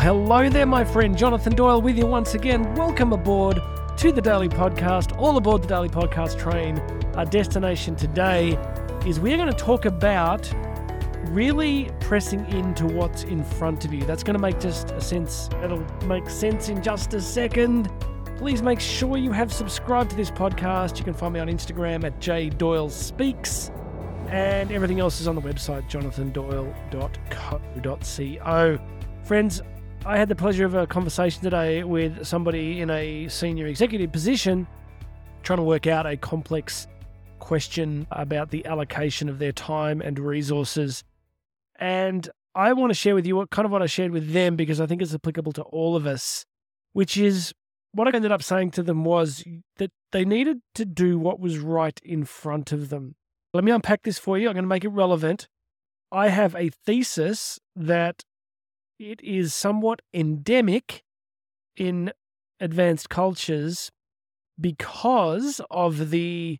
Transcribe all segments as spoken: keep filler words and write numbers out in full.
hello there, my friend. Jonathan Doyle with you once again. Welcome aboard to the Daily Podcast. All aboard the Daily Podcast train. Our destination today is we're going to talk about really pressing into what's in front of you. That's going to make just a sense. It'll make sense in just a second. Please make sure you have subscribed to this podcast. You can find me on Instagram at j doyle speaks, and everything else is on the website jonathan doyle dot co dot co. Friends, I had the pleasure of a conversation today with somebody in a senior executive position trying to work out a complex question about the allocation of their time and resources. And I want to share with you what kind of what I shared with them, because I think it's applicable to all of us, which is what I ended up saying to them was that they needed to do what was right in front of them. Let me unpack this for you. I'm going to make it relevant. I have a thesis that it is somewhat endemic in advanced cultures because of the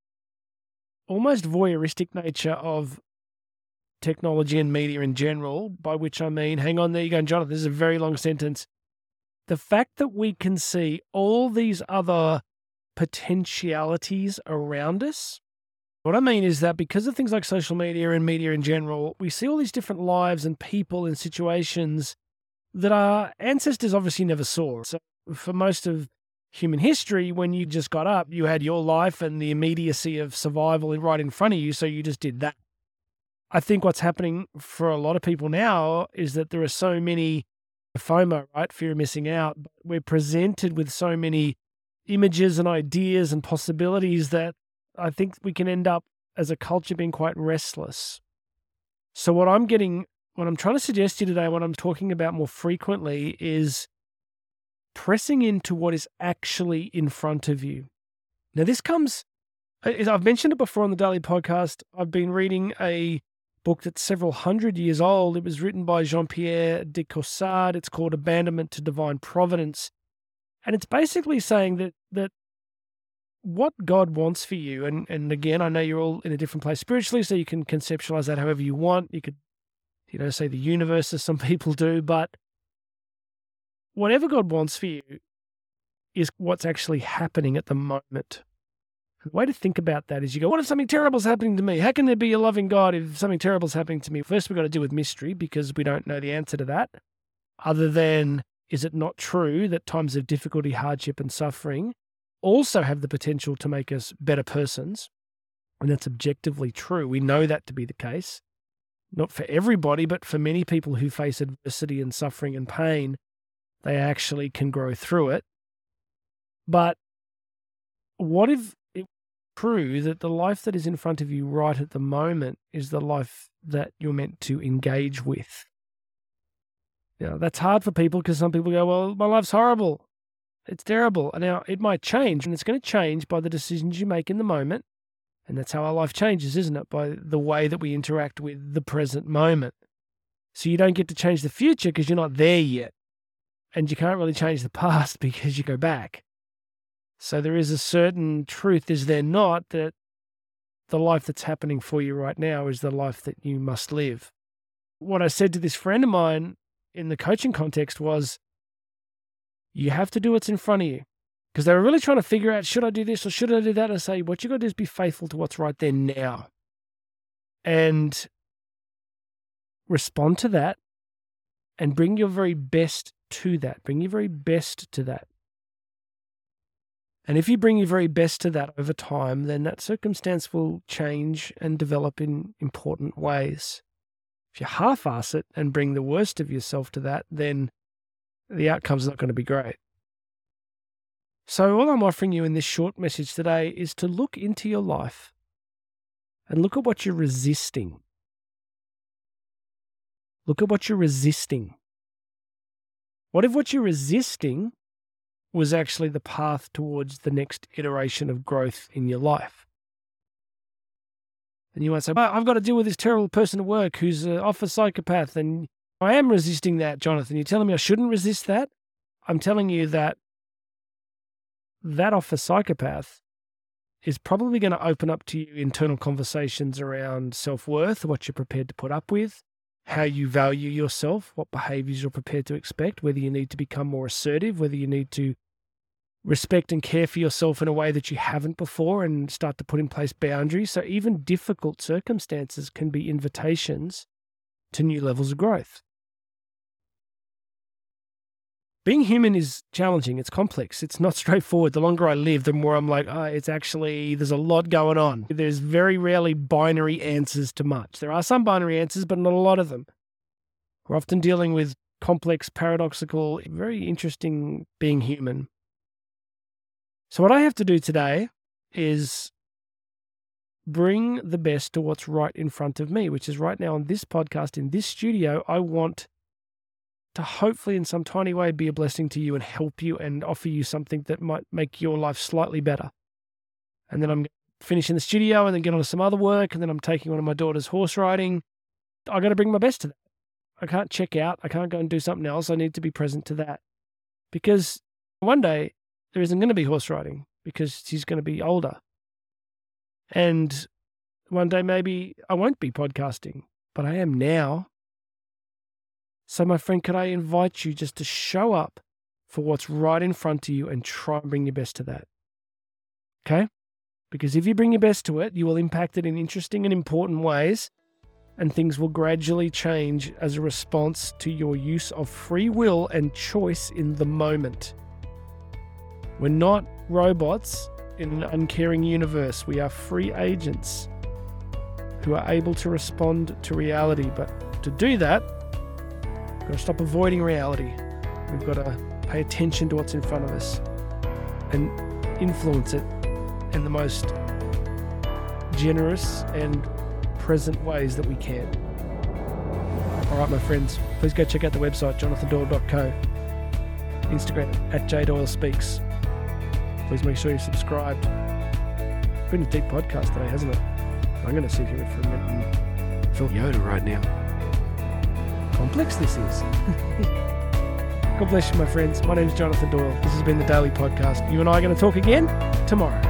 almost voyeuristic nature of technology and media in general, by which I mean, hang on, there you go, Jonathan, this is a very long sentence. The fact that we can see all these other potentialities around us. What I mean is that because of things like social media and media in general, we see all these different lives and people and situations that our ancestors obviously never saw. So for most of human history, when you just got up, you had your life and the immediacy of survival right in front of you, so you just did that. I think what's happening for a lot of people now is that there are so many FOMO, right? Fear of missing out. But we're presented with so many images and ideas and possibilities that I think we can end up as a culture being quite restless. So what I'm getting, what I'm trying to suggest to you today, what I'm talking about more frequently is pressing into what is actually in front of you. Now this comes, I've mentioned it before on the Daily Podcast. I've been reading a book that's several hundred years old. It was written by Jean-Pierre de Caussade. It's called Abandonment to Divine Providence. And it's basically saying that that what God wants for you, and, and again, I know you're all in a different place spiritually, so you can conceptualize that however you want. You could, you know, say the universe, as some people do, but whatever God wants for you is what's actually happening at the moment. The way to think about that is you go, what if something terrible is happening to me? How can there be a loving God if something terrible is happening to me? First, we've got to deal with mystery, because we don't know the answer to that, other than, is it not true that times of difficulty, hardship, and suffering also have the potential to make us better persons? And that's objectively true. We know that to be the case. Not for everybody, but for many people who face adversity and suffering and pain, they actually can grow through it. But what if it were true that the life that is in front of you right at the moment is the life that you're meant to engage with? You know, that's hard for people, because some people go, well, my life's horrible. It's terrible. Now, it might change, and it's going to change by the decisions you make in the moment. And that's how our life changes, isn't it? By the way that we interact with the present moment. So you don't get to change the future because you're not there yet. And you can't really change the past because you go back. So there is a certain truth, is there not, that the life that's happening for you right now is the life that you must live. What I said to this friend of mine in the coaching context was, you have to do what's in front of you. Because they were really trying to figure out, should I do this or should I do that? And I say, what you got to do is be faithful to what's right there now. And respond to that and bring your very best to that. Bring your very best to that. And if you bring your very best to that over time, then that circumstance will change and develop in important ways. If you half-ass it and bring the worst of yourself to that, then the outcome's not going to be great. So all I'm offering you in this short message today is to look into your life and look at what you're resisting. Look at what you're resisting. What if what you're resisting was actually the path towards the next iteration of growth in your life? And you might say, well, I've got to deal with this terrible person at work who's an office psychopath, and I am resisting that, Jonathan. You're telling me I shouldn't resist that? I'm telling you that that office psychopath is probably going to open up to you internal conversations around self-worth, what you're prepared to put up with, how you value yourself, what behaviors you're prepared to expect, whether you need to become more assertive, whether you need to respect and care for yourself in a way that you haven't before and start to put in place boundaries. So even difficult circumstances can be invitations to new levels of growth. Being human is challenging. It's complex. It's not straightforward. The longer I live, the more I'm like, oh, it's actually, there's a lot going on. There's very rarely binary answers to much. There are some binary answers, but not a lot of them. We're often dealing with complex, paradoxical, very interesting being human. So what I have to do today is bring the best to what's right in front of me, which is right now on this podcast, in this studio. I want to hopefully in some tiny way be a blessing to you and help you and offer you something that might make your life slightly better. And then I'm finishing the studio and then get on to some other work, and then I'm taking one of my daughter's horse riding. I got to bring my best to that. I can't check out. I can't go and do something else. I need to be present to that. Because one day there isn't going to be horse riding because she's going to be older. And one day maybe I won't be podcasting, but I am now. So my friend, could I invite you just to show up for what's right in front of you and try and bring your best to that? Okay? Because if you bring your best to it, you will impact it in interesting and important ways, and things will gradually change as a response to your use of free will and choice in the moment. We're not robots in an uncaring universe. We are free agents who are able to respond to reality. But to do that, we've got to stop avoiding reality. We've got to pay attention to what's in front of us and influence it in the most generous and present ways that we can. All right, my friends, please go check out the website, jonathan doyle dot co. Instagram, at j doyle speaks. Please make sure you're subscribed. It's been a deep podcast today, hasn't it? I'm going to sit here for a minute and feel Yoda right now. Complex this is. God bless you, my friends. My name is Jonathan Doyle. This has been the Daily Podcast. You and I are going to talk again tomorrow.